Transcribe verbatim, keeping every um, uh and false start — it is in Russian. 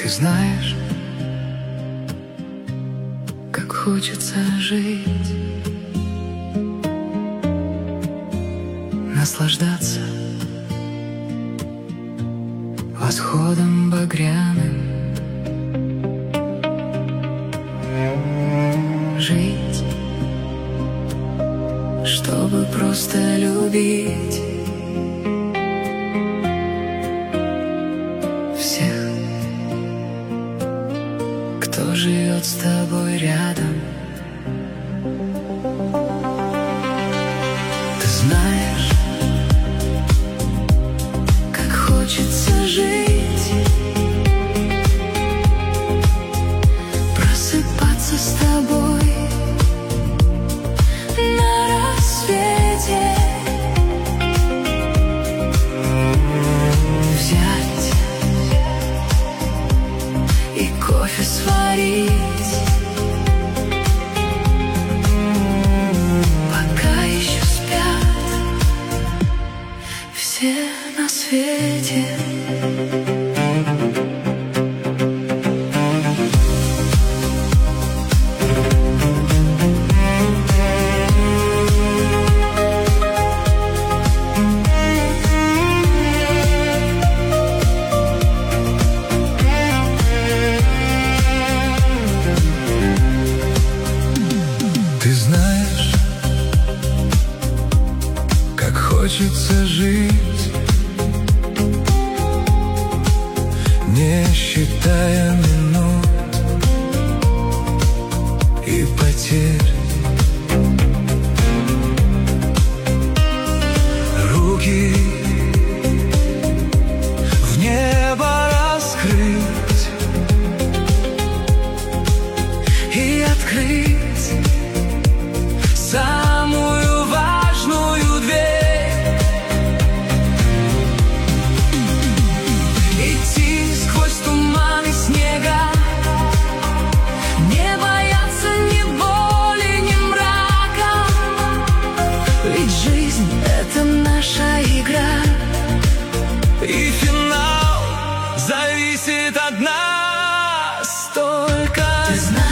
Ты знаешь, как хочется жить, наслаждаться восходом багряным, жить, чтобы просто любить всех, кто живет с тобой рядом. Ты знаешь, как хочется жить, просыпаться с тобой на рассвете, взять и кофе сварить, пока еще спят все на свете. Ты знаешь, как хочется жить, не считая минут и потерь. Руки в небо раскрыть и открыть самую важную дверь, идти сквозь туман и снега, не бояться ни боли, ни мрака, ведь жизнь — это наша игра, и финал зависит от нас только. Ты знаешь,